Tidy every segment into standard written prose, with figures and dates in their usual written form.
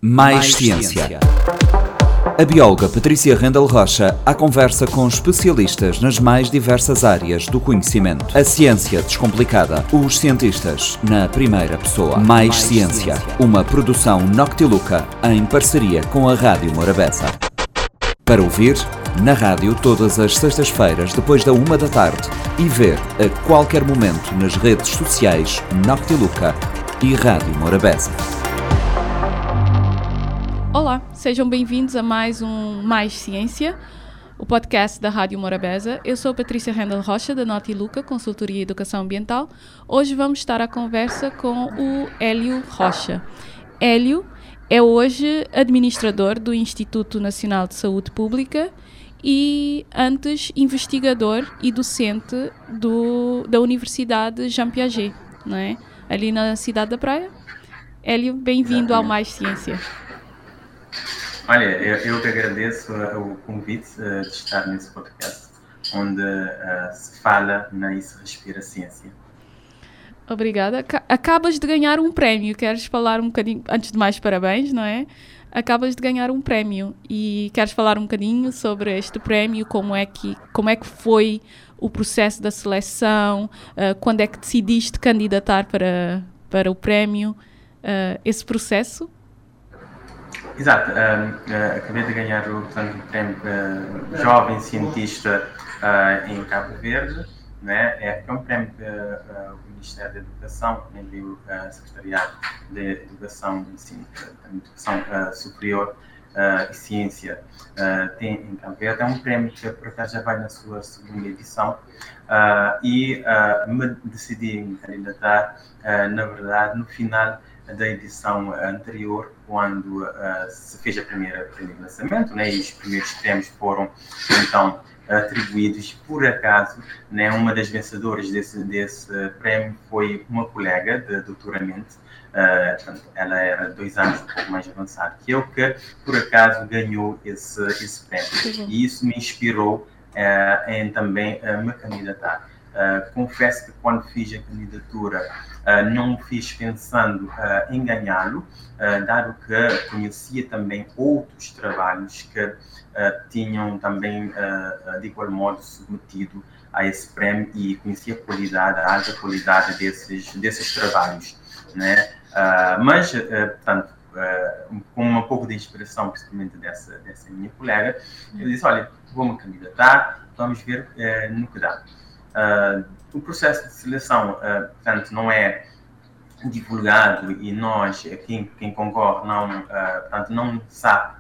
Mais Ciência. A bióloga Patrícia Rendel Rocha à conversa com especialistas nas mais diversas áreas do conhecimento. A ciência descomplicada. Os cientistas na primeira pessoa. Mais Ciência. Uma produção Noctiluca em parceria com a Rádio Morabeza. Para ouvir na rádio todas as sextas-feiras depois da 1 da tarde e ver a qualquer momento nas redes sociais Noctiluca e Rádio Morabeza. Olá, sejam bem-vindos a mais um Mais Ciência, o podcast da Rádio Morabeza. Eu sou Patrícia Rendel Rocha, da Noctiluca, Consultoria e Educação Ambiental. Hoje vamos estar à conversa com o Hélio Rocha. Hélio é hoje administrador do Instituto Nacional de Saúde Pública e antes investigador e docente da Universidade Jean Piaget, não é? Ali na Cidade da Praia. Hélio, bem-vindo ao Mais Ciência. Olha, eu que agradeço o convite de estar nesse podcast, onde se fala e se respira ciência. Obrigada. Acabas de ganhar um prémio. Queres falar um bocadinho, antes de mais, parabéns, não é? Acabas de ganhar um prémio e queres falar um bocadinho sobre este prémio, como é que foi o processo da seleção, quando é que decidiste candidatar para o prémio, esse processo? Exato, acabei de ganhar o prémio Jovem Cientista em Cabo Verde, né? É um prémio que o Ministério da Educação, o Secretariado de Educação Superior e Ciência tem em Cabo Verde. É um prémio que por acaso já vai na sua segunda edição e me decidi me candidatar, na verdade, no final da edição anterior, quando se fez o primeiro lançamento, né, e os primeiros prémios foram então atribuídos. Por acaso, né, uma das vencedoras desse prémio foi uma colega de doutoramento. Ela era 2 anos um pouco mais avançada que eu, que por acaso ganhou esse prémio. E isso me inspirou em também me candidatar. Confesso que quando fiz a candidatura não fiz pensando em ganhá-lo, dado que conhecia também outros trabalhos que tinham também de igual modo submetido a esse prémio e conhecia a alta qualidade desses trabalhos, né? Mas, portanto, com um pouco de inspiração, principalmente dessa minha colega, eu disse, olha, vou-me candidatar, vamos ver no que dá. O processo de seleção, portanto, não é divulgado e nós, quem concorre, não sabe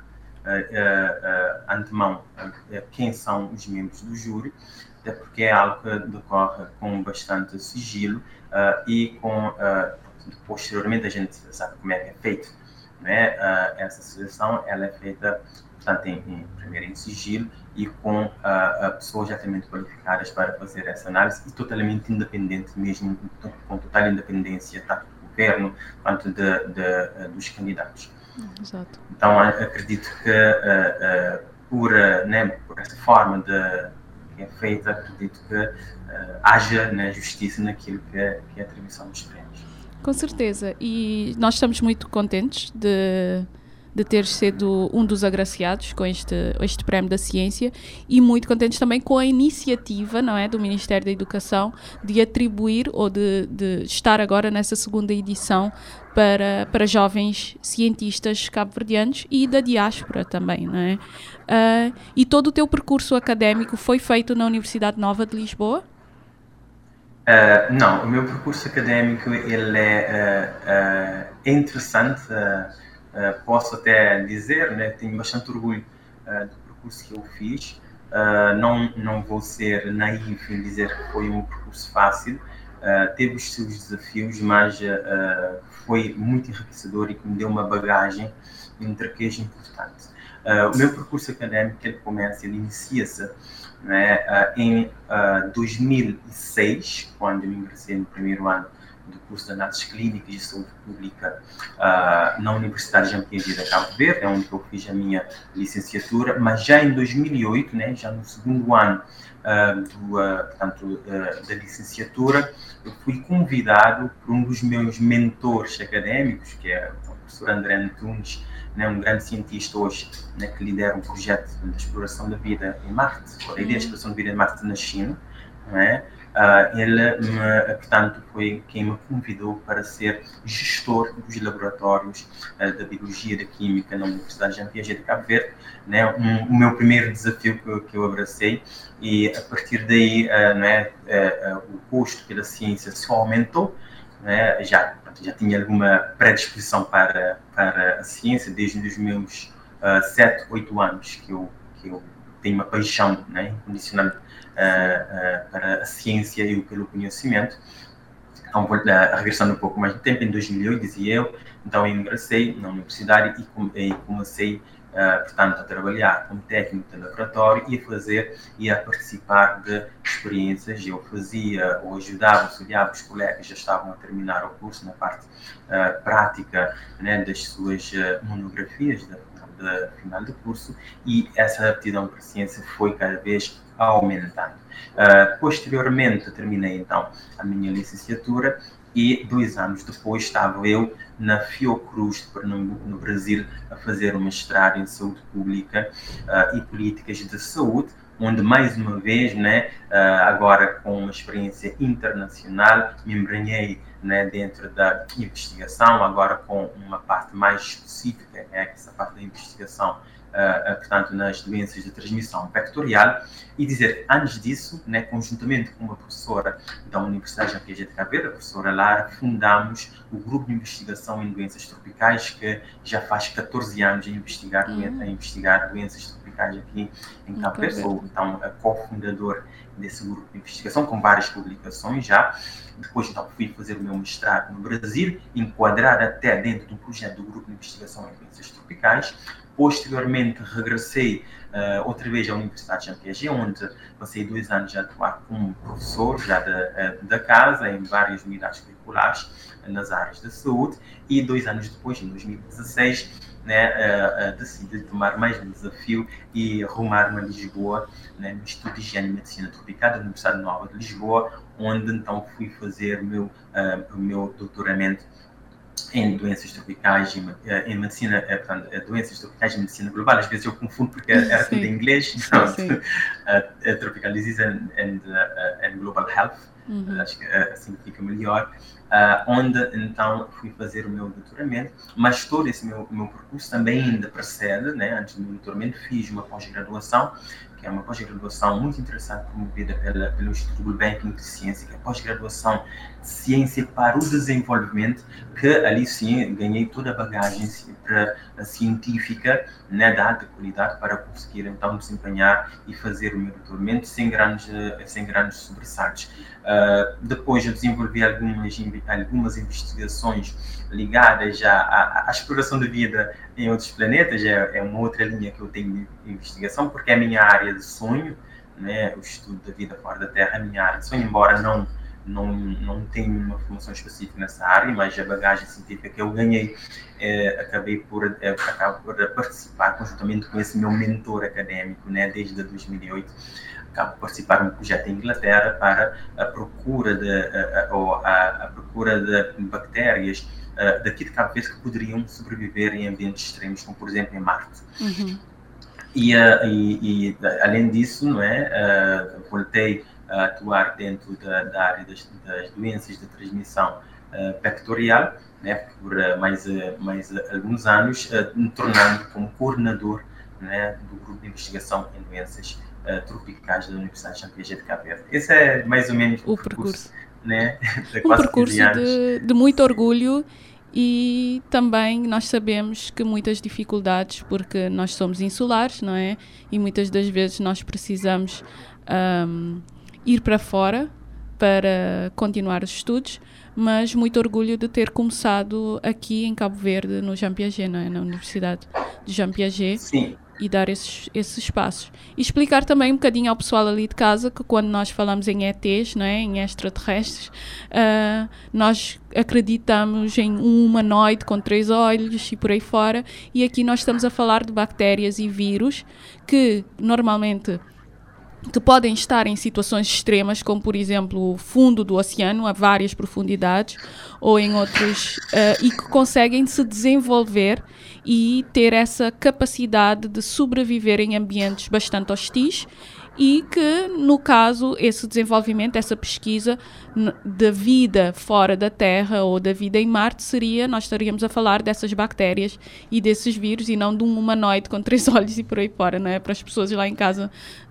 antemão quem são os membros do júri, até porque é algo que decorre com bastante sigilo e posteriormente a gente sabe como é que é feito, né? Essa seleção ela é feita, portanto, primeiro em sigilo e com pessoas altamente qualificadas para fazer essa análise e totalmente independente, mesmo com total independência, tanto do governo quanto dos candidatos. Exato. Então, acredito que por essa forma que é feita, acredito que haja justiça naquilo que é a atribuição dos prémios. Com certeza. E nós estamos muito contentes de ter sido um dos agraciados com este prémio da ciência e muito contentes também com a iniciativa, não é, do Ministério da Educação de atribuir ou de estar agora nessa segunda edição para jovens cientistas cabo-verdianos e da diáspora também, não é? E todo o teu percurso académico foi feito na Universidade Nova de Lisboa? Não, o meu percurso académico ele é interessante. Posso até dizer, né, tenho bastante orgulho do percurso que eu fiz. Não vou ser naivo em dizer que foi um percurso fácil. Teve os seus desafios, mas foi muito enriquecedor e que me deu uma bagagem e um traquejo importante. O meu percurso académico ele inicia-se, né, em 2006, quando eu ingressei no primeiro ano do curso de Análises Clínicas de Saúde Pública na Universidade Jean Piaget de Cabo Verde, onde eu fiz a minha licenciatura, mas já em 2008, né, já no segundo ano da licenciatura, eu fui convidado por um dos meus mentores académicos, que é o professor André Antunes, né, um grande cientista hoje, né, que lidera um projeto de exploração da vida em Marte, a ideia de exploração da vida em Marte na China, não é? Ele, portanto, foi quem me convidou para ser gestor dos laboratórios da Biologia e da Química na Universidade Jean Piaget de Cabo Verde, né? O meu primeiro desafio que eu abracei, e a partir daí o gosto pela ciência só aumentou, né? Já tinha alguma predisposição para a ciência desde os meus 7, 8 anos que eu tenho uma paixão, né, incondicional para a ciência e pelo conhecimento. Então, regressando um pouco mais no tempo, em 2008, dizia eu, então eu ingressei na universidade e comecei, portanto, a trabalhar como técnico de laboratório e a participar de experiências. Eu fazia ou ajudava, auxiliava os colegas que já estavam a terminar o curso na parte prática, né, das suas monografias de final do curso, e essa aptidão para a ciência foi cada vez aumentando. Posteriormente, terminei então a minha licenciatura e 2 anos depois estava eu na Fiocruz de Pernambuco, no Brasil, a fazer um mestrado em saúde pública e políticas de saúde, onde mais uma vez, né, agora com uma experiência internacional, me embrenhei, né, dentro da investigação, agora com uma parte mais específica, essa parte da investigação, portanto, nas doenças de transmissão vectorial, e dizer, antes disso, né, conjuntamente com uma professora da Universidade Jean Piaget de Cabo Verde, a professora Lara, fundamos o grupo de investigação em doenças tropicais, que já faz 14 anos a investigar doenças tropicais aqui em Cabo Verde. Sou, então, cofundador desse grupo de investigação, com várias publicações já. Depois, então, fui fazer o meu mestrado no Brasil, enquadrado até dentro do projeto do grupo de investigação em doenças tropicais. Posteriormente, regressei outra vez à Universidade Jean Piaget, onde passei 2 anos a atuar como professor já da casa, em várias unidades curriculares nas áreas da saúde, e 2 anos depois, em 2016, né, decidi tomar mais um desafio e rumar-me a Lisboa, né, no Instituto de Higiene e Medicina Tropical da Universidade Nova de Lisboa, onde então fui fazer o meu doutoramento em doenças tropicais, em medicina, portanto, doenças tropicais e medicina global. Às vezes eu confundo porque era tudo em inglês, então, Tropical Disease and Global Health, acho que assim fica melhor, onde então fui fazer o meu doutoramento, mas todo esse meu percurso também ainda precede, né, antes do meu doutoramento fiz uma pós-graduação, que é uma pós-graduação muito interessante promovida pelo Instituto Gulbenkian de Ciência, que é a pós-graduação de Ciência para o Desenvolvimento, que ali sim ganhei toda a bagagem científica, né, de alta qualidade para conseguir então desempenhar e fazer o meu doutoramento sem grandes sobressaltos. Depois eu desenvolvi algumas investigações ligadas à exploração da vida em outros planetas. É uma outra linha que eu tenho de investigação, porque é a minha área de sonho, né, o estudo da vida fora da Terra, é a minha área de sonho, embora não tenho uma formação específica nessa área, mas a bagagem científica que eu ganhei, acabo por participar conjuntamente com esse meu mentor académico, né, desde 2008, acabo por participar de um projeto em Inglaterra para a procura de bactérias daqui de Cabo Verde que poderiam sobreviver em ambientes extremos, como por exemplo em Marte. E além disso, não é, voltei a atuar dentro da área das doenças de transmissão vectorial, né, por mais alguns anos, me tornando como coordenador, né, do grupo de investigação em doenças tropicais da Universidade Jean Piaget de Cabo Verde. Esse é mais ou menos o percurso, né, um percurso de muito orgulho. E também nós sabemos que muitas dificuldades, porque nós somos insulares, não é? E muitas das vezes nós precisamos ir para fora para continuar os estudos, mas muito orgulho de ter começado aqui em Cabo Verde, no Jean Piaget, não é? Na Universidade de Jean Piaget. Sim. E dar esses passos. E explicar também um bocadinho ao pessoal ali de casa que quando nós falamos em ETs, não é? Em extraterrestres, nós acreditamos em um humanoide com 3 olhos e por aí fora, e aqui nós estamos a falar de bactérias e vírus que normalmente que podem estar em situações extremas, como por exemplo o fundo do oceano, a várias profundidades, ou em outros, e que conseguem se desenvolver e ter essa capacidade de sobreviver em ambientes bastante hostis, e que, no caso, esse desenvolvimento, essa pesquisa da vida fora da Terra ou da vida em Marte nós estaríamos a falar dessas bactérias e desses vírus e não de um humanoide com 3 olhos e por aí fora, não é? Para as pessoas lá em casa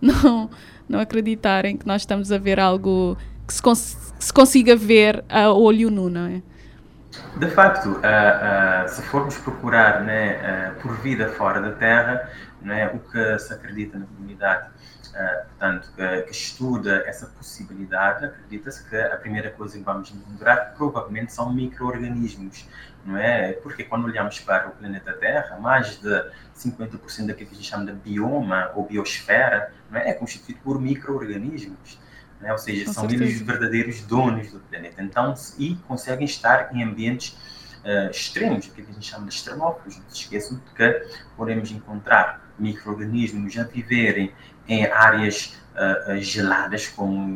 não acreditarem que nós estamos a ver algo que se consiga ver a olho nu, não é? De facto, se formos procurar, né, por vida fora da Terra, né, o que se acredita na comunidade, portanto, que estuda essa possibilidade, acredita-se que a primeira coisa que vamos encontrar provavelmente são micro-organismos, não é? Porque quando olhamos para o planeta Terra, mais de 50% daquilo que a gente chama de bioma ou biosfera, não é constituído por micro-organismos. Ou seja, Com são certeza. eles os verdadeiros donos do planeta. Então, e conseguem estar em ambientes extremos, aquilo que a gente chama de extremófilos. Não se esqueçam de que podemos encontrar micro-organismos a viverem em áreas geladas, como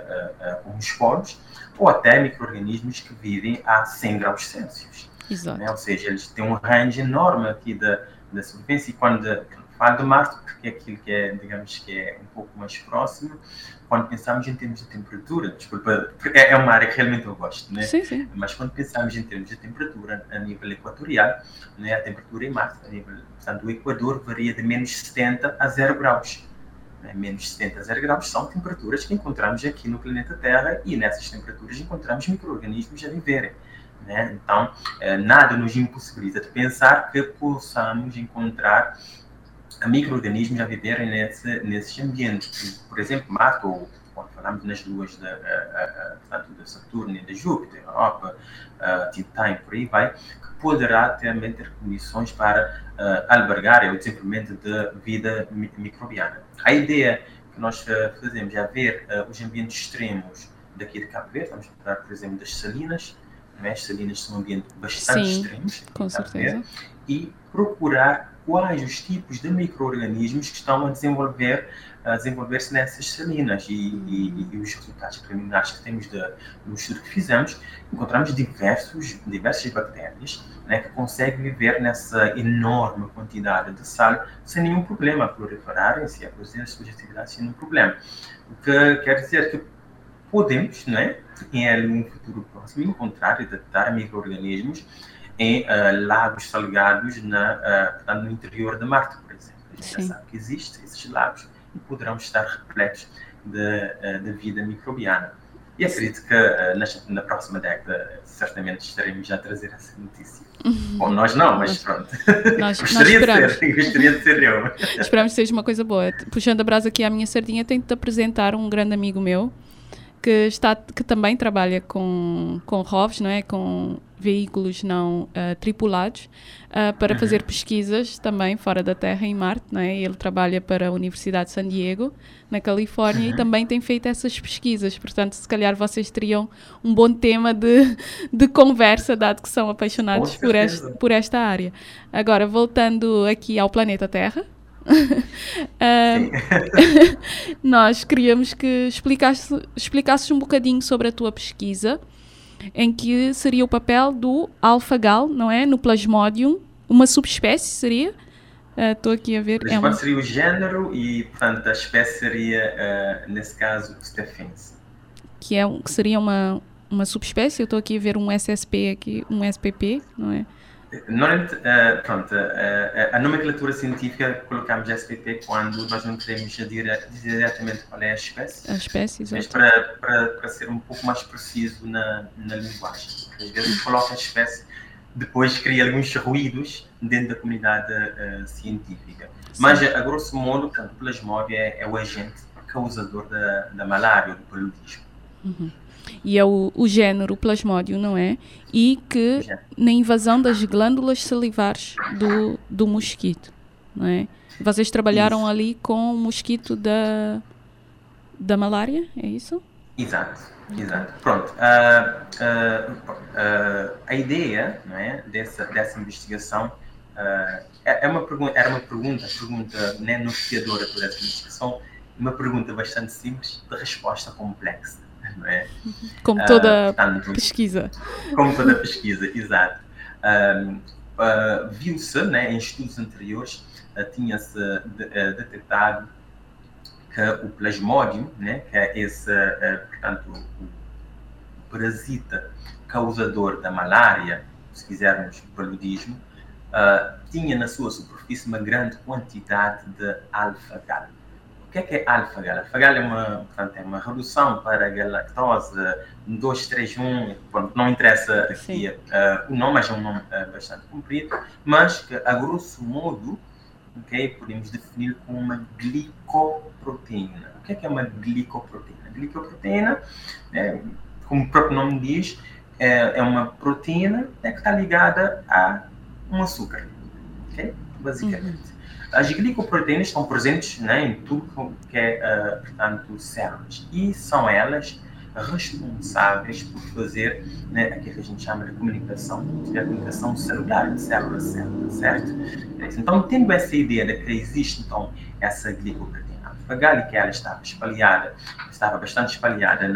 os polos, ou até micro-organismos que vivem a 100 graus Celsius. Exato. Ou seja, eles têm um range enorme aqui da sobrevivência. E quando falo de Marte, porque é aquilo que é, digamos, que é um pouco mais próximo, quando pensamos em termos de temperatura, desculpa, é uma área que realmente eu gosto, né? Sim. Mas quando pensamos em termos de temperatura a nível equatorial, né, a temperatura em Marte, portanto, o Equador varia de menos 70 a 0 graus. Né? Menos 70 a 0 graus são temperaturas que encontramos aqui no planeta Terra, e nessas temperaturas encontramos micro-organismos a viverem. Né? Então, nada nos impossibilita de pensar que possamos encontrar micro-organismos a viverem nesses ambientes. Por exemplo, Marte, ou quando falamos nas luas portanto, de Saturno e de Júpiter, Europa, Titã e por aí vai, que poderá também ter condições para albergar o desenvolvimento de vida microbiana. A ideia que nós fazemos é ver os ambientes extremos daqui de Cabo Verde. Estamos a falar, por exemplo, das salinas. As salinas são um ambiente bastante extremos, com certeza. E procurar quais os tipos de micro-organismos que estão a desenvolver-se nessas salinas, e os resultados preliminares que temos no estudo que fizemos, encontramos diversas bactérias, né, que conseguem viver nessa enorme quantidade de sal sem nenhum problema, a proliferarem-se e a produzir as suas atividades sem nenhum problema. O que quer dizer que podemos, né, em um futuro próximo, encontrar e detectar micro-organismos em lagos salgados no interior de Marte, por exemplo. A gente já sabe que existem esses lagos e poderão estar repletos de vida microbiana. E acredito que na próxima década certamente estaremos já a trazer essa notícia. Bom, nós não, mas pronto. Gostaria de ser eu. Esperamos que seja uma coisa boa. Puxando a brasa aqui à minha sardinha, tenho de te apresentar um grande amigo meu que também trabalha com ROVs, não é? Com veículos não tripulados, para fazer pesquisas também fora da Terra, em Marte, não é? Ele trabalha para a Universidade de San Diego, na Califórnia, e também tem feito essas pesquisas. Portanto, se calhar vocês teriam um bom tema de conversa, dado que são apaixonados por esta área. Agora, voltando aqui ao planeta Terra, nós queríamos que explicasses um bocadinho sobre a tua pesquisa, em que seria o papel do alfa-gal, não é? No Plasmodium, uma subespécie seria? Estou aqui a ver. Seria o género e, portanto, a espécie seria, nesse caso, Stephensi. Que seria uma subespécie. Eu estou aqui a ver um SSP aqui, um SPP, não é? Normalmente, a nomenclatura científica colocamos SPP quando nós não queremos dizer diretamente qual é a espécie. A espécie, mas exato. para ser um pouco mais preciso na linguagem. Às vezes coloca a espécie, depois cria alguns ruídos dentro da comunidade científica. Sim. Mas, a grosso modo, portanto, o Plasmodium é o agente causador da malária ou do paludismo. Uhum. E é o género Plasmodium, não é? E que na invasão das glândulas salivares do mosquito, não é? Vocês trabalharam ali com o mosquito da malária, é isso? Exato. Pronto. A ideia, não é, dessa investigação era uma pergunta né, norteadora por essa investigação, uma pergunta bastante simples de resposta complexa, não é? Como toda pesquisa. Como toda pesquisa, exato. Viu-se, né, em estudos anteriores, tinha-se detectado que o plasmódio, né, que é esse, portanto, o parasita causador da malária, se quisermos paludismo, tinha na sua superfície uma grande quantidade de alfa-gal. O que é alfa-gal? Alfa-gal é uma redução para a galactose 231, não interessa aqui o nome, mas é um nome bastante comprido, mas que, a grosso modo, podemos definir como uma glicoproteína. O que é uma glicoproteína? A glicoproteína, como o próprio nome diz, é uma proteína que está ligada a um açúcar, basicamente. As glicoproteínas estão presentes, né, em tudo que é, portanto, células, e são elas responsáveis por fazer, né, aquilo que a gente chama de comunicação celular, de célula a célula, certo? Então, tendo essa ideia de que existe, então, essa glicoproteína alfa-gal, e que ela estava bastante espalhada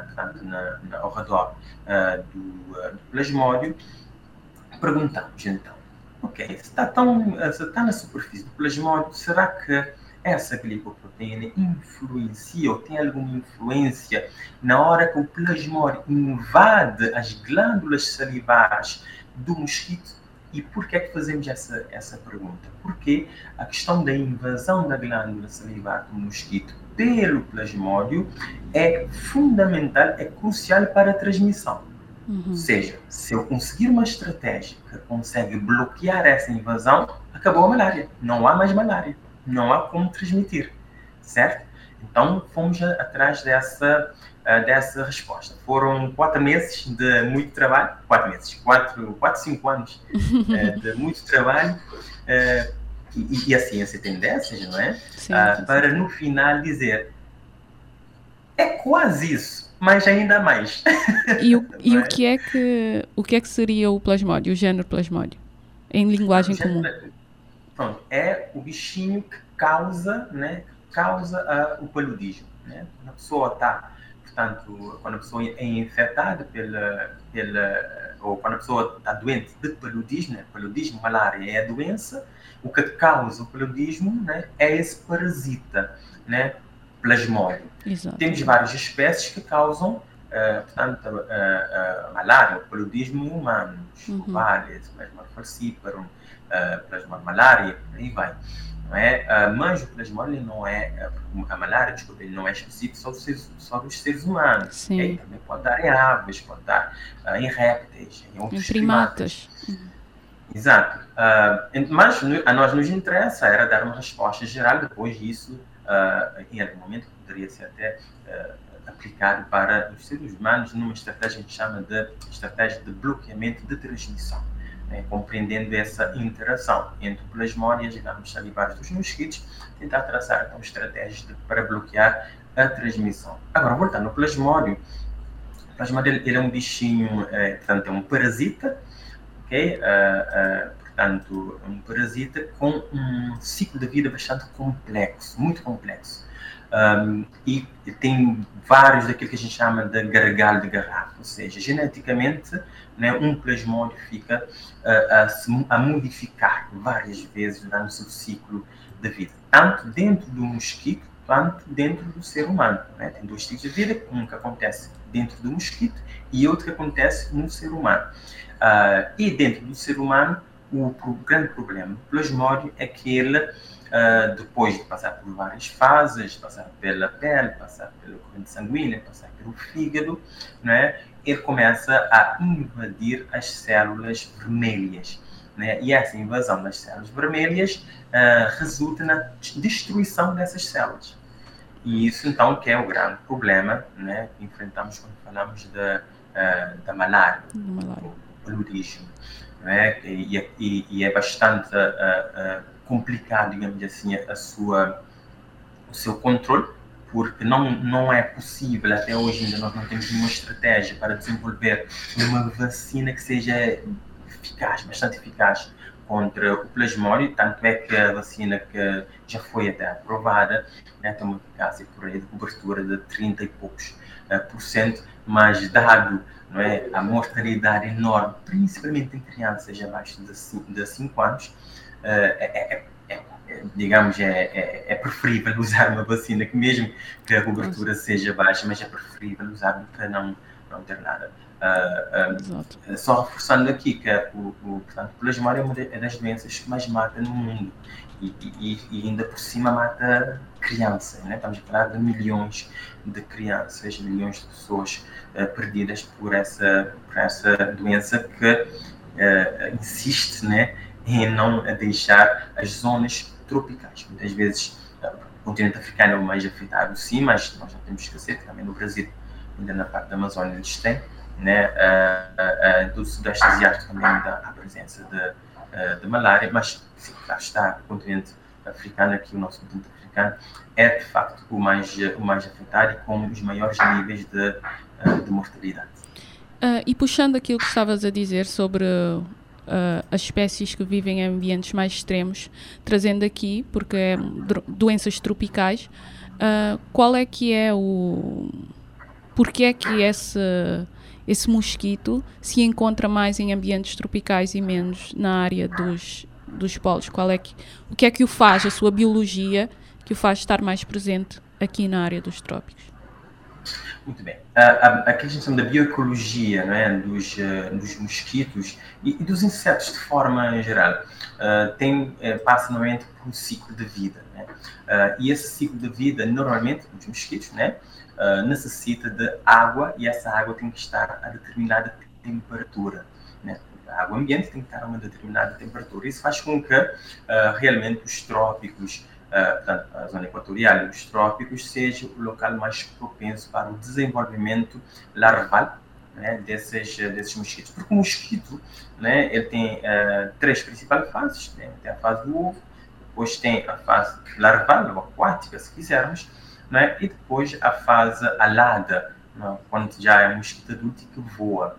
ao redor do plasmódio, perguntamos, então, se está na superfície do plasmódio, será que essa glicoproteína influencia ou tem alguma influência na hora que o plasmódio invade as glândulas salivares do mosquito? E por que é que fazemos essa pergunta? Porque a questão da invasão da glândula salivar do mosquito pelo plasmódio é fundamental, é crucial para a transmissão. Ou seja, se eu conseguir uma estratégia que consegue bloquear essa invasão, acabou a malária. Não há mais malária. Não há como transmitir. Certo? Então, fomos atrás dessa resposta. Foram 4 meses de muito trabalho. 5 anos de muito trabalho. E a ciência tem dessas, não é? Sim, para no final dizer, é quase isso. Mas ainda mais. E o que é que seria o plasmódio, o género plasmódio, em linguagem comum? Pronto, é o bichinho que causa o paludismo, né? Quando a pessoa está, portanto, quando a pessoa é infectada ou quando a pessoa está doente de paludismo, né? Paludismo, malária é a doença, o que causa o paludismo, né, é esse parasita, né? Plasmódio. Exato. Temos várias espécies que causam, portanto, malária, o paludismo em humanos, várias, Plasmodium falciparum, Plasmodium malaria, por aí vai. Não é? Mas o plasmódio não é, a malária, desculpa, ele não é específico só dos seres humanos. Sim. Ele também pode dar em aves, pode dar em répteis, em outros primatas. Exato. Mas a nós nos interessa era dar uma resposta geral, depois disso, em algum momento poderia ser até aplicado para os seres humanos numa estratégia que a gente chama de estratégia de bloqueamento de transmissão, né? Compreendendo essa interação entre o plasmódio e as glândulas salivares dos mosquitos, tentar traçar então estratégias para bloquear a transmissão. Agora, voltando ao plasmódio, o plasmódio ele é um bichinho, portanto, é um parasita, ok? Portanto, um parasita com um ciclo de vida bastante complexo, muito complexo. E tem vários daquilo que a gente chama de gargalo de garrafa, ou seja, geneticamente, né, um plasmódio fica a modificar várias vezes durante o seu ciclo de vida, tanto dentro do mosquito, quanto dentro do ser humano, né? Tem 2 tipos de vida, um que acontece dentro do mosquito e outro que acontece no ser humano. E dentro do ser humano, o grande problema do plasmódio é que ele, depois de passar por várias fases, passar pela pele, passar pela corrente sanguínea, passar pelo fígado, né, ele começa a invadir as células vermelhas, né? E essa invasão das células vermelhas resulta na destruição dessas células. E isso, então, que é o grande problema, né, que enfrentamos quando falamos da malária, do paludismo. Né? E é bastante complicado, digamos assim, o seu controle, porque não é possível, até hoje ainda nós não temos nenhuma estratégia para desenvolver uma vacina que seja eficaz, bastante eficaz contra o plasmódio, tanto é que a vacina que já foi até aprovada, né, tem uma eficácia por aí de cobertura de 30 e poucos %, mas dado, não é, a mortalidade enorme, principalmente em crianças abaixo de 5 anos, digamos, é preferível usar uma vacina que mesmo que a cobertura seja baixa, mas é preferível usar do que não ter nada. Só reforçando aqui que portanto, o plasmódio é uma das doenças que mais mata no mundo e ainda por cima mata crianças, né? Estamos a falar de milhões de crianças, milhões de pessoas perdidas por essa doença que insiste, né, em não deixar as zonas tropicais. Muitas vezes o continente africano é o mais afetado, sim, mas nós não temos que esquecer que também no Brasil, ainda na parte da Amazônia, eles têm, né, do Sudeste Asiático também ainda há presença de malária, mas sim, lá está, o continente africano, aqui o nosso continente africano, é de facto o mais afetado e com os maiores níveis de mortalidade. E puxando aquilo que estavas a dizer sobre as espécies que vivem em ambientes mais extremos, trazendo aqui, porque é doenças tropicais, qual é que é porque é que esse mosquito se encontra mais em ambientes tropicais e menos na área dos polos? O que é que o faz, a sua biologia, que o faz estar mais presente aqui na área dos trópicos? Muito bem. Aqui a gente chama da bioecologia, não é? dos mosquitos e dos insetos de forma geral. Passa normalmente por um ciclo de vida, né? E esse ciclo de vida, normalmente, os mosquitos, né, necessita de água e essa água tem que estar a determinada temperatura, né? A água ambiente tem que estar a uma determinada temperatura. Isso faz com que realmente os trópicos, portanto, a zona equatorial e os trópicos seja o local mais propenso para o desenvolvimento larval, né, desses mosquitos. Porque o mosquito, né, ele tem 3 principais fases, né? Tem a fase do ovo, depois tem a fase larval, ou aquática, se quisermos, né? E depois a fase alada, né, quando já é um mosquito adulto que voa.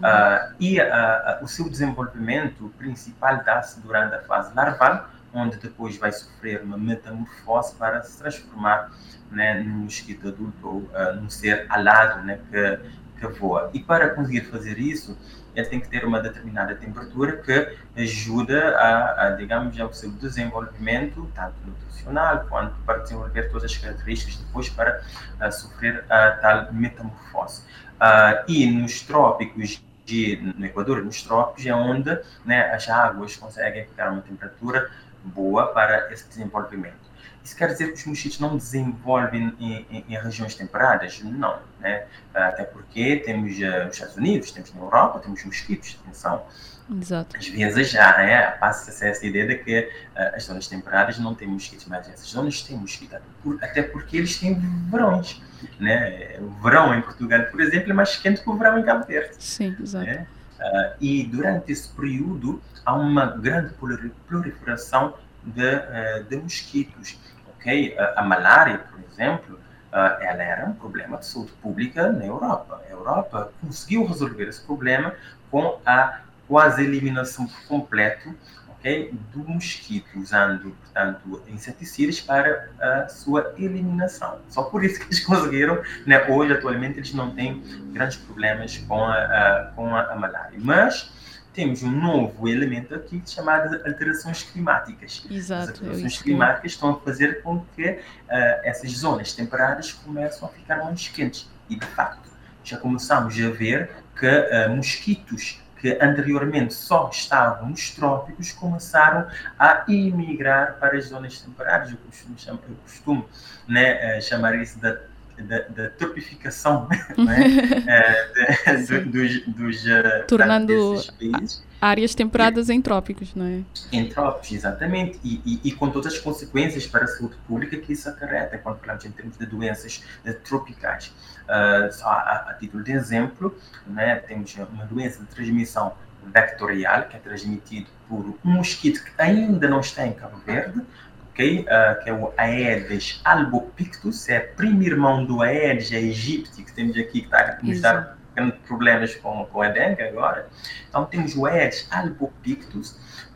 O seu desenvolvimento principal dá-se durante a fase larval, onde depois vai sofrer uma metamorfose para se transformar, né, num mosquito adulto ou num ser alado, né, que voa. E para conseguir fazer isso, ele tem que ter uma determinada temperatura que ajuda digamos, ao seu desenvolvimento, tanto nutricional quanto para desenvolver todas as características depois para sofrer a tal metamorfose. E nos trópicos, no Equador, nos trópicos, é onde, né, as águas conseguem ficar a uma temperatura boa para esse desenvolvimento. Isso quer dizer que os mosquitos não desenvolvem em regiões temperadas? Não, né? Até porque temos nos Estados Unidos, temos na Europa, temos mosquitos, atenção. Exato. Às vezes já passa-se essa ideia de que as zonas temperadas não têm mosquitos, mas essas zonas têm mosquitos, até porque eles têm verões, né? O verão em Portugal, por exemplo, é mais quente que o verão em Cabo Verde. Sim, exato. Né? E durante esse período há uma grande proliferação de mosquitos. Okay? A malária, por exemplo, ela era um problema de saúde pública na Europa. A Europa conseguiu resolver esse problema com a quase eliminação por completo, okay, do mosquito, usando, portanto, inseticidas para a sua eliminação. Só por isso que eles conseguiram, né? Hoje, atualmente, eles não têm grandes problemas com a malária. Mas temos um novo elemento aqui chamado alterações climáticas. Exato. As alterações climáticas estão a fazer com que essas zonas temperadas começam a ficar mais quentes. E, de facto, já começamos a ver que mosquitos que anteriormente só estavam nos trópicos começaram a emigrar para as zonas temperadas. Eu costumo né, chamar isso da tropificação, né? dos tornando áreas temperadas em trópicos, não é? Em trópicos, exatamente, e com todas as consequências para a saúde pública que isso acarreta quando falamos em termos de doenças tropicais. Só a título de exemplo, né, temos uma doença de transmissão vectorial que é transmitido por um mosquito que ainda não está em Cabo Verde, okay? Que é o Aedes albopictus, é primo irmão do Aedes aegypti, que temos aqui, que está a nos dar grandes problemas com a dengue agora. Então temos o Aedes albopictus,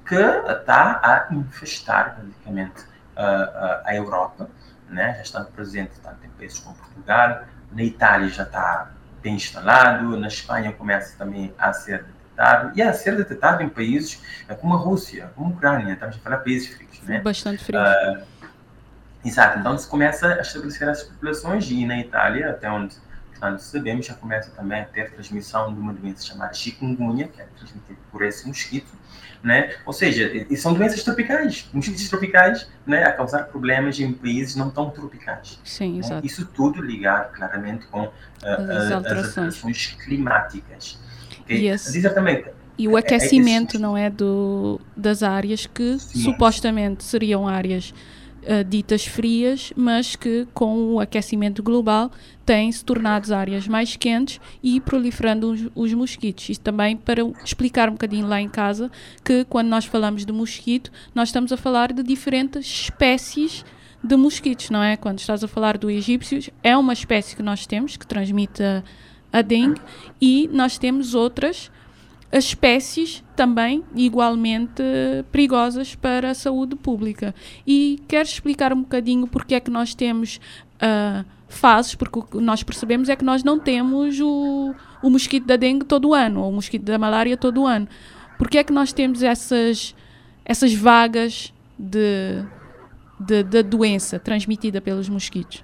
que está a infestar, basicamente, a Europa, né? Já estão presentes tanto em países como Portugal, na Itália já está bem instalado, na Espanha começa também a ser detectado, e a ser detectado em países como a Rússia, como a Ucrânia, estamos a falar de países frios, né? Bastante frios. Exato, então se começa a estabelecer as populações, e na Itália, até onde, portanto, sabemos, já começa também a ter transmissão de uma doença chamada chikungunya, que é transmitida por esse mosquito, né? Ou seja, e são doenças tropicais, mosquitos tropicais, né? A causar problemas em países não tão tropicais. Sim, Né? exato. Isso tudo ligado, claramente, com As as alterações. alterações climáticas. E, Okay? Dizer também... e o aquecimento, esses... não é, das áreas que Sim. supostamente seriam áreas ditas frias, mas que com o aquecimento global têm-se tornado áreas mais quentes e proliferando os mosquitos. Isso também para explicar um bocadinho lá em casa que quando nós falamos de mosquito, nós estamos a falar de diferentes espécies de mosquitos, não é? Quando estás a falar do egípcio, é uma espécie que nós temos, que transmite a dengue, e nós temos outras espécies também igualmente perigosas para a saúde pública. E queres explicar um bocadinho porque é que nós temos fases, porque o que nós percebemos é que nós não temos o mosquito da dengue todo o ano, ou o mosquito da malária todo o ano. Porque é que nós temos essas vagas de doença transmitida pelos mosquitos?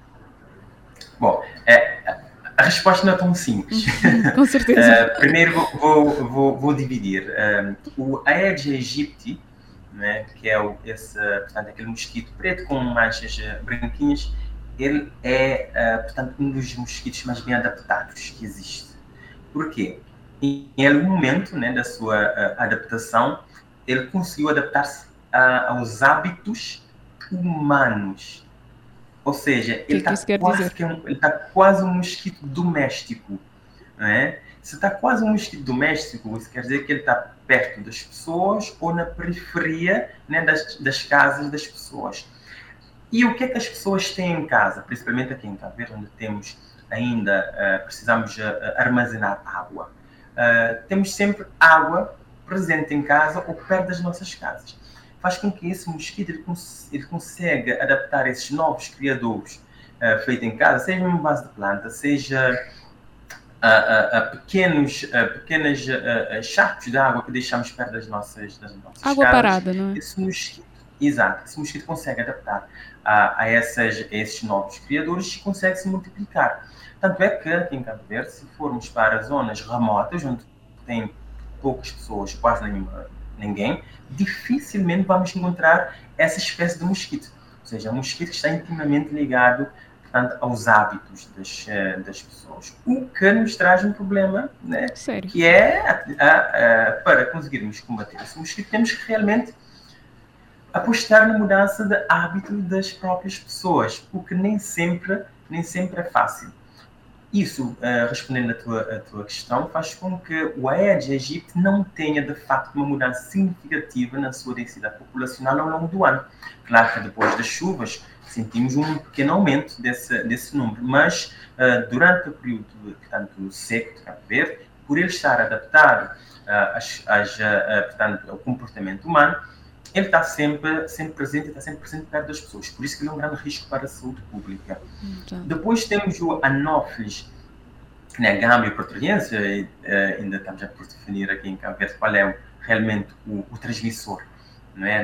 Bom, a resposta não é tão simples. Com certeza. Primeiro vou dividir. O Aedes aegypti, né, que é portanto, aquele mosquito preto com manchas branquinhas, ele é, portanto, um dos mosquitos mais bem adaptados que existe. Por quê? Em algum momento, né, da sua adaptação, ele conseguiu adaptar-se aos hábitos humanos. Ou seja, ele está quase um mosquito doméstico. Né? Se está quase um mosquito doméstico, isso quer dizer que ele está perto das pessoas ou na periferia, né, das casas das pessoas. E o que é que as pessoas têm em casa? Principalmente aqui em Cabo Verde, onde temos ainda, precisamos armazenar água. Temos sempre água presente em casa ou perto das nossas casas. Faz com que esse mosquito ele consiga adaptar esses novos criadouros feitos em casa, seja em base de planta, seja pequenas charcos de água que deixamos perto das nossas água casas. Parada, não é? Esse mosquito consegue adaptar a esses novos criadores e consegue se multiplicar. Tanto é que aqui em Cabo Verde, se formos para zonas remotas, onde tem poucas pessoas, quase ninguém, dificilmente vamos encontrar essa espécie de mosquito. Ou seja, um mosquito que está intimamente ligado, portanto, aos hábitos das pessoas. O que nos traz um problema, né? Sério? Que é, para conseguirmos combater esse mosquito, temos que realmente apostar na mudança de hábito das próprias pessoas, o que nem sempre é fácil. Isso, respondendo à tua questão, faz com que o Aedes aegypti não tenha, de facto, uma mudança significativa na sua densidade populacional ao longo do ano. Claro que depois das chuvas sentimos um pequeno aumento desse número, mas durante o período, portanto, seco de Cabo Verde, por ele estar adaptado portanto, ao comportamento humano, ele está sempre presente, está sempre presente perto das pessoas. Por isso que ele é um grande risco para a saúde pública. Depois temos o Anopheles, né, Gambia portuguense, ainda estamos a por definir aqui em Cabo Verde qual é realmente o transmissor, né,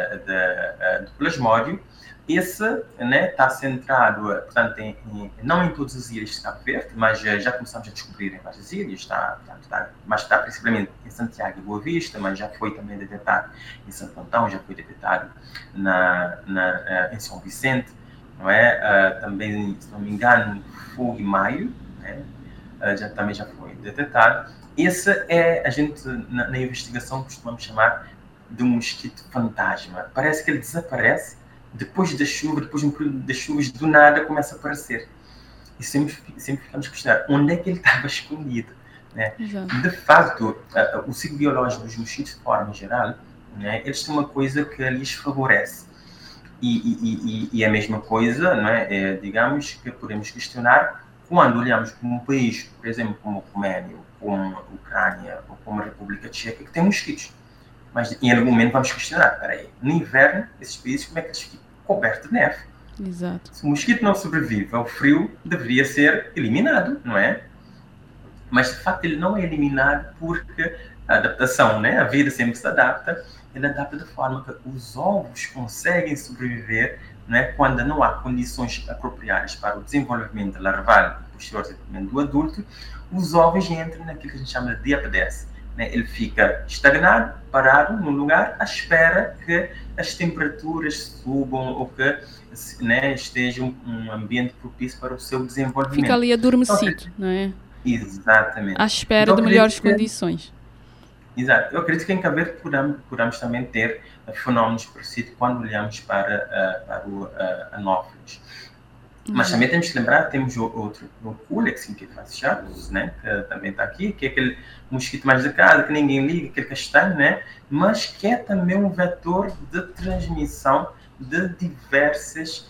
do plasmódio. Esse, né, está centrado, portanto, não em todas as ilhas de Cabo Verde, mas já começamos a descobrir em várias ilhas, mas está principalmente em Santiago e Boa Vista, mas já foi também detectado em Santo Antão, já foi detectado em São Vicente, não é? Também, se não me engano, Fogo e Maio, né? Também já foi detectado. Esse a gente, na investigação, costumamos chamar de um mosquito fantasma. Parece que ele desaparece depois da chuva, depois de um período das chuvas, do nada começa a aparecer. E sempre ficamos a questionar onde é que ele estava escondido. Né? De facto, o ciclo biológico dos mosquitos, de forma geral, né, eles têm uma coisa que lhes favorece. E a mesma coisa, não é? Digamos que podemos questionar quando olhamos para um país, por exemplo, como a Roménia, ou como a Ucrânia, ou como a República Tcheca, que tem mosquitos. Mas em algum momento vamos questionar, espera aí, no inverno, esses países, como é que eles ficam cobertos de neve? Exato. Se o mosquito não sobrevive ao frio, deveria ser eliminado, não é? Mas, de facto, ele não é eliminado porque a adaptação, né? A vida sempre se adapta. Ele adapta de forma que os ovos conseguem sobreviver, né? Quando não há condições apropriadas para o desenvolvimento larval e posterior desenvolvimento do adulto, os ovos entram naquilo que a gente chama de diapedese. Né? Ele fica estagnado, parado num lugar, à espera que as temperaturas subam ou que, né, esteja um ambiente propício para o seu desenvolvimento. Fica ali adormecido, então, não é? Exatamente. À espera de melhores condições. Exato. Eu acredito que em Cabo Verde podamos também ter fenómenos parecidos quando olhamos para o anófilos. Mas também temos que lembrar, temos outro, o Culex, que faz chatos, né? Que também está aqui, que é aquele mosquito mais de casa, que ninguém liga, aquele castanho, né? Mas que é também um vetor de transmissão de diversos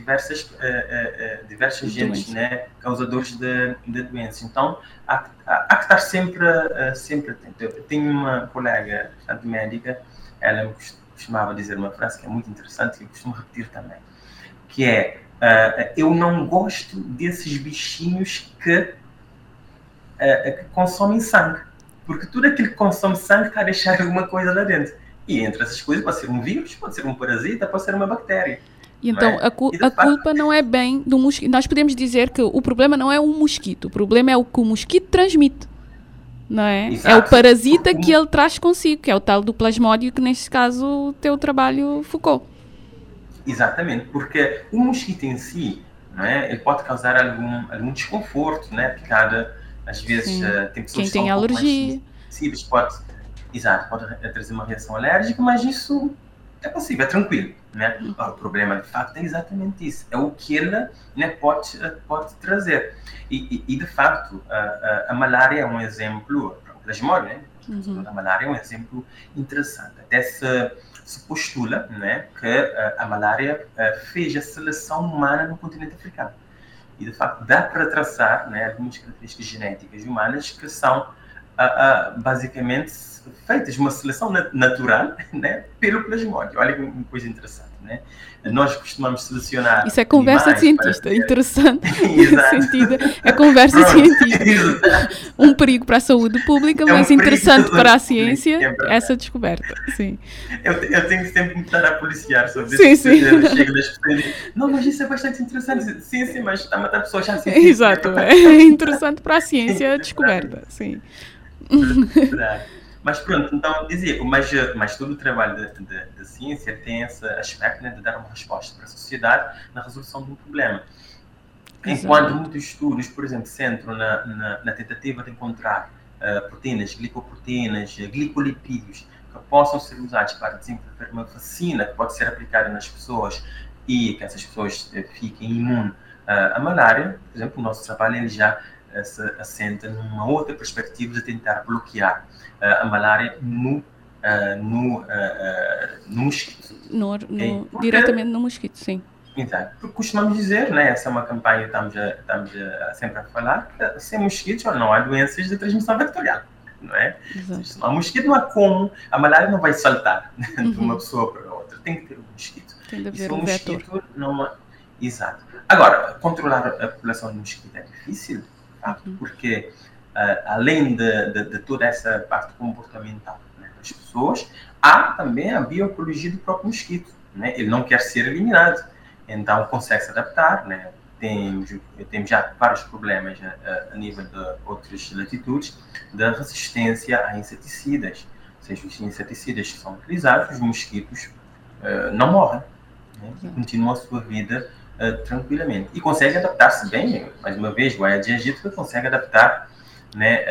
agentes, né? Causadores de doenças. Então, há que estar sempre atento. Eu tenho uma colega, bastante médica, ela me costumava dizer uma frase que é muito interessante e eu costumo repetir também, que é: eu não gosto desses bichinhos que consomem sangue, porque tudo aquilo que consome sangue está a deixar alguma coisa lá dentro. E entre essas coisas pode ser um vírus, pode ser um parasita, pode ser uma bactéria. E então, a culpa não é bem do mosquito. Nós podemos dizer que o problema não é o mosquito, o problema é o que o mosquito transmite. Não é? Exato. É o parasita que ele traz consigo, que é o tal do plasmódio, que neste caso o teu trabalho focou. Exatamente, porque o mosquito em si, não é? Ele pode causar algum desconforto, né? Picada, às vezes tem pessoas que tem alergia, pode trazer uma reação alérgica, mas isso é possível, é tranquilo, né? O problema de facto é exatamente isso, é o que ele, né, pode trazer. E de facto a malária é um exemplo, o plasmódio, né? A malária é um exemplo interessante. Até se postula, né, que a malária fez a seleção humana no continente africano. E, de facto, dá para traçar, né, algumas características genéticas humanas que são, basicamente, feitas uma seleção natural, né, pelo plasmódio. Olha que coisa interessante, né? Nós costumamos selecionar... Isso é conversa de cientista, para... interessante. Sentido. É conversa cientista. Um perigo para a saúde pública, mas interessante para a ciência, essa descoberta. Sim. Eu tenho que sempre me estar a policiar sobre isso. Sim. Chega das pessoas e digo, não, mas isso é bastante interessante. Sim, mas está a matar pessoas já assim. Exato, é interessante para a ciência a descoberta. Sim. Mas pronto, então dizia, mas todo o trabalho da ciência tem esse aspecto, né, de dar uma resposta para a sociedade na resolução de um problema. Enquanto muitos estudos, por exemplo, se centram na tentativa de encontrar proteínas, glicoproteínas, glicolipídios, que possam ser usados para desenvolver uma vacina que pode ser aplicada nas pessoas e que essas pessoas fiquem imunes à malária, por exemplo, o nosso trabalho ele já se assenta numa outra perspectiva de tentar bloquear a malária no mosquito. Diretamente no mosquito, sim. Exato. Porque costumamos dizer, né, essa é uma campanha que estamos sempre a falar, que sem mosquitos não há doenças de transmissão vectorial, não é? Se não há mosquito, não há como, a malária não vai saltar de uma pessoa para outra, tem que ter um mosquito. Tem de haver um vetor. Exato. Agora, controlar a população de mosquito é difícil, porque além de toda essa parte comportamental, né, das pessoas, há também a bioecologia do próprio mosquito, né? Ele não quer ser eliminado, então consegue se adaptar, né? Temos já vários problemas a nível de outras latitudes da resistência a inseticidas. Ou seja, os inseticidas que são utilizados, os mosquitos não morrem, né? Continuam a sua vida tranquilamente. E consegue adaptar-se bem, mais uma vez, o Aedes aegypti consegue adaptar, né,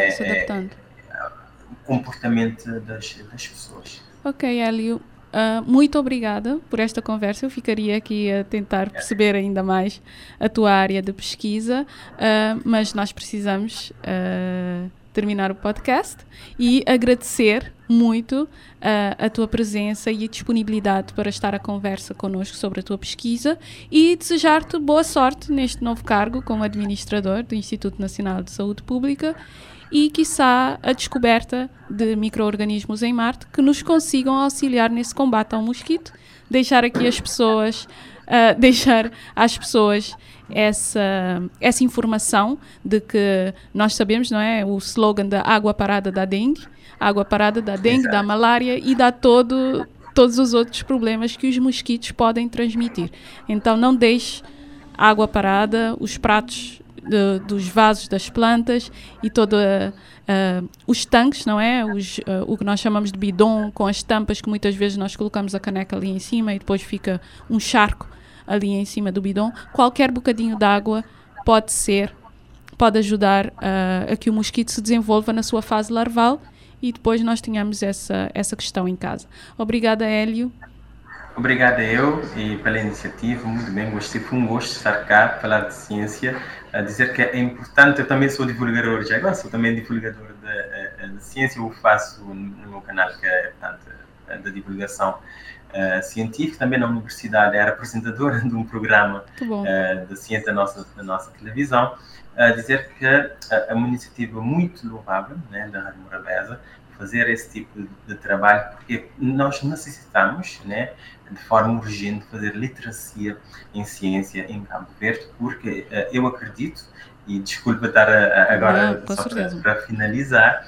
o comportamento das pessoas. Ok, Hélio. Muito obrigada por esta conversa. Eu ficaria aqui a tentar perceber ainda mais a tua área de pesquisa, mas nós precisamos terminar o podcast e agradecer muito a tua presença e a disponibilidade para estar à conversa connosco sobre a tua pesquisa e desejar-te boa sorte neste novo cargo como administrador do Instituto Nacional de Saúde Pública e, quiçá, a descoberta de micro-organismos em Marte que nos consigam auxiliar nesse combate ao mosquito, deixar aqui as pessoas, deixar às pessoas essa informação de que nós sabemos, não é? O slogan da água parada da dengue, da malária e dá todos os outros problemas que os mosquitos podem transmitir. Então não deixe água parada, os pratos dos vasos das plantas e os tanques, não é? O que nós chamamos de bidon, com as tampas que muitas vezes nós colocamos a caneca ali em cima e depois fica um charco ali em cima do bidon. Qualquer bocadinho de água pode ajudar a que o mosquito se desenvolva na sua fase larval e depois nós tenhamos essa questão em casa. Obrigada, Hélio. Obrigado eu e pela iniciativa, muito bem, gostei, foi um gosto estar cá, falar de ciência, dizer que é importante, eu também sou divulgador, já agora sou também divulgador de ciência, eu faço no meu canal, que é, portanto, da divulgação científica, também na universidade, era apresentadora de um programa de ciência da nossa televisão, dizer que é uma iniciativa muito louvável, né, da Rádio Morabeza, fazer esse tipo de trabalho, porque nós necessitamos, né, de forma urgente, fazer literacia em ciência em Cabo Verde, porque eu acredito, e desculpa estar agora só para finalizar,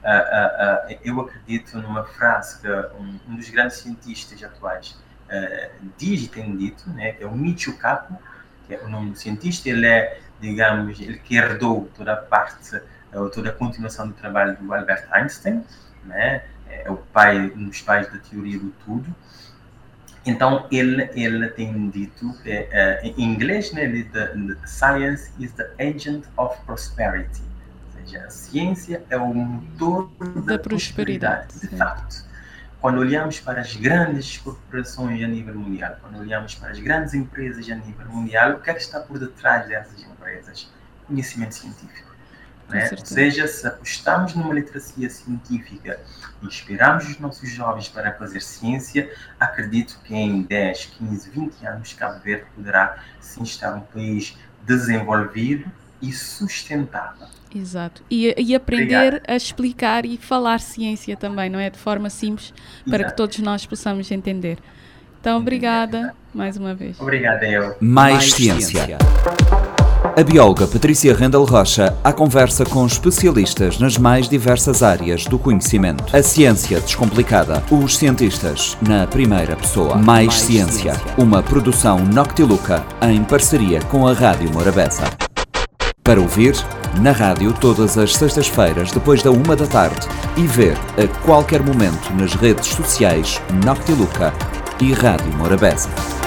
eu acredito numa frase que um dos grandes cientistas atuais diz e tem dito, né, que é o Michio Kaku, que é o nome do cientista, ele é, digamos, ele que herdou toda a parte, toda a continuação do trabalho do Albert Einstein, né? É um dos pais da teoria do tudo. Então, ele tem dito, em inglês, né, ele diz, Science is the agent of prosperity. Ou seja, a ciência é o motor da prosperidade, de facto. Quando olhamos para as grandes corporações a nível mundial, quando olhamos para as grandes empresas a nível mundial, o que é que está por detrás dessas empresas? Conhecimento científico. Né? Ou seja, se apostamos numa literacia científica e inspiramos os nossos jovens para fazer ciência, acredito que em 10, 15, 20 anos Cabo Verde poderá sim estar um país desenvolvido e sustentável. Exato. E aprender a explicar e falar ciência também, não é? De forma simples, para que todos nós possamos entender. Então, obrigada mais uma vez. Obrigada, eu. Mais ciência. A bióloga Patrícia Rendel Rocha à conversa com especialistas nas mais diversas áreas do conhecimento. A ciência descomplicada. Os cientistas na primeira pessoa. Mais ciência. Uma produção Noctiluca em parceria com a Rádio Morabeza. Para ouvir na rádio todas as sextas-feiras depois da 1 da tarde e ver a qualquer momento nas redes sociais Noctiluca e Rádio Morabeza.